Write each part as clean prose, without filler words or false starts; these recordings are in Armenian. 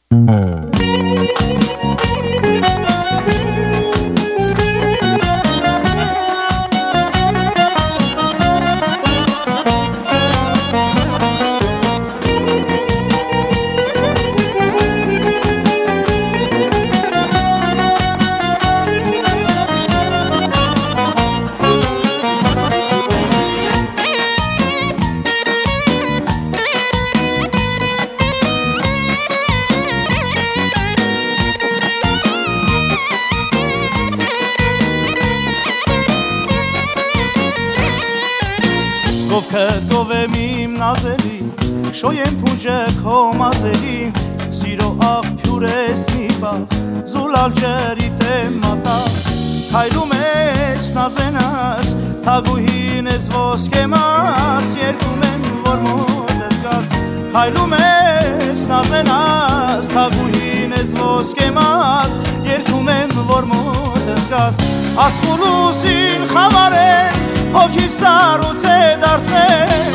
Գովքը գովեմ իմ նազելի, շոյեմ փուջը քո մազերի, սիրո աղբյուր ես մի բաղ, զուլալ ջրիտ եմ մատաղ, քայլում ես նազենաս, թագուհին ես ոսկե մաս, երկում եմ որ մոտ ես գաս, քայլում ես նազենաս, թագուհին ես ոսկե մաս, երկում եմ որ մոտ ես գաս, ասխուլուսին խավարեն, հոգի սառուց է դարձել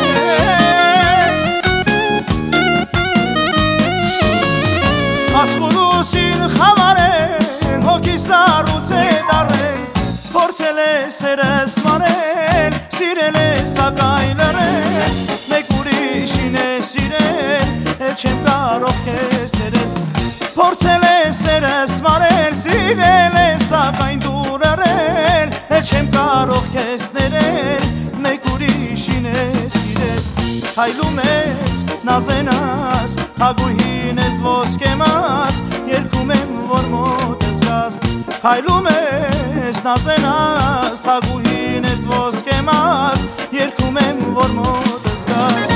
Ասխուլուսին խավարեն, հոգի սառուց է դարձել Փորձել է սերս մանել, սիրել է սակայն լռել Մեկ ուրիշին է սիրել, էլ չեմ կարող քեզ ներել Փորձել է սերս մանել, սիրել է սակայն դու լռել Էլ չեմ կարող քեզ ներել, մեկ ուրիշին է սիրել Քայլում ես, նազենաս, թագուհին ես ոսկե մաս Երգում եմ, որ մոտ ես գաս Քայլում ես, նազենաս, թագուհին ես ոսկե մաս Երգում եմ, որ մոտ ես գաս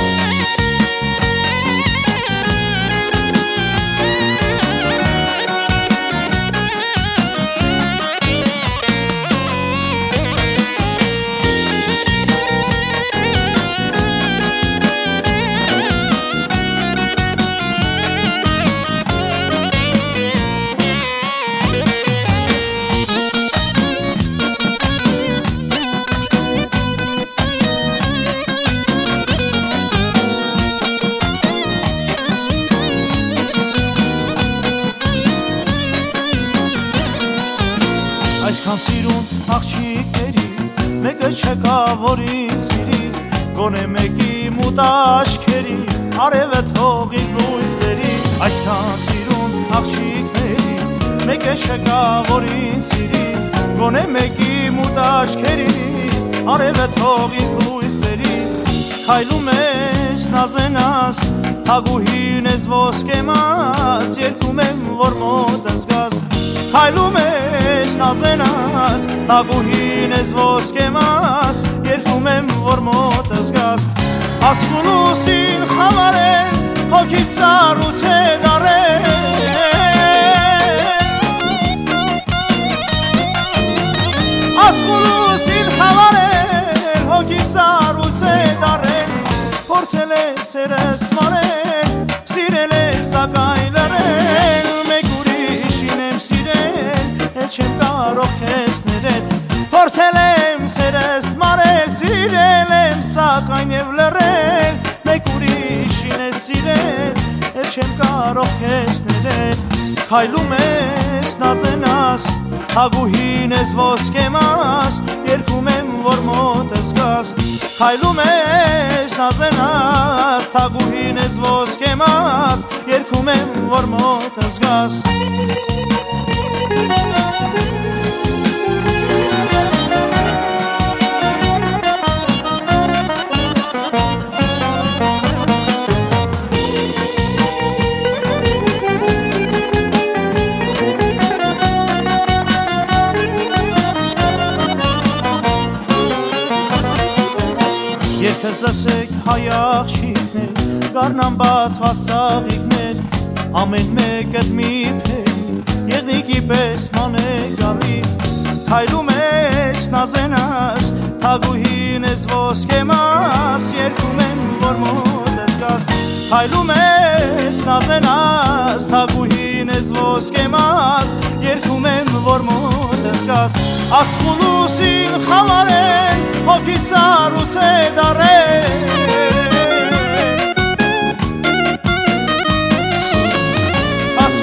Այսքան սիրուն աղջիկներից մեկը չկա որ ինձ սիրի Գոնե մեկի մութ աչքերից արևը թողից լույս բերի Այսքան սիրուն աղջիկներից մեկը չկա որ ինձ սիրի Գոնե մեկի մութ աչքերից արևը թողից լույս բերի Քայլում ես նազենաս թագուհին ես ոսկե մաս Երգում եմ որ մոտ ես գաս Քայլում ես նազենաս, թագուհին ես ոսկե մաս Երգում եմ, որ մոտ ես գաս Ասխուլուսին խավարեն, հոգի սառուց է դառել Ասխուլուսին խավարեն, հոգի սառուց է դառել Փորձել է սերս մանել, սիրել է սակայն լռել Մեկ ուրիշին եմ սիրել, էլ չեմ կարող քեզ ներել Փորձել եմ սերս մանել, սիրել եմ սակայն եւ լռել Մեկ ուրիշին է սիրել, էլ չեմ կարող քեզ ներել Քայլում ես նազենաս, թագուհին ես ոսկե մաս Երգում եմ որ մոտ ես գաս Քայլում ես նազենաս, թագուհին ես ոսկե մաս Երգում եմ որ մոտ ես գաս Երկս լսեք հայ աղջիկներ, գարնան բացված ծաղիկներ Ամեն մեկդ մի փերի, եղնիկի պես մանեք արի Քայլում ես նազենաս, թագուհին ես ոսկե մաս Երգում եմ որ մոտ ես գաս Քայլում ես նազենաս, թագուհին ես ոսկե մաս Երգում եմ որ մոտ ես գաս Ասխուլուսին խավարեն, հոգի սառուց է դառել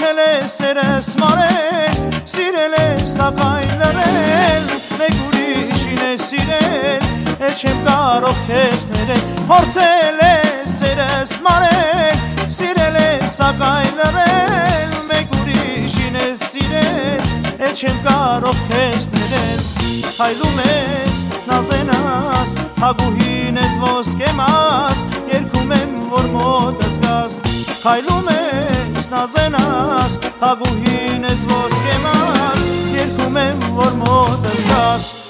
փորձել ես սերես մարել, սիրել ես սակայն լրել, մեկ ուրիշին ես սիրել, էլ չեմ կարող քեզ ներել, փորձել ես սերես մարել, սիրել ես սակայն լրել, մեկ ուրիշին ես սիրել, էլ չեմ կարող քեզ ներել, քայլում ես նազենաս, հագուհին ես ոսկե մաս, երգում եմ որ մոտս գաս, քայլում ես նազենաս, հագուհին ես ոսկե մաս, երգում եմ որ մոտս գաս